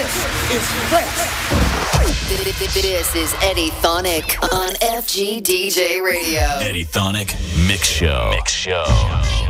is fresh. This is Eddie Thonic on FGDJ Radio. Eddie Thonic Mix Show.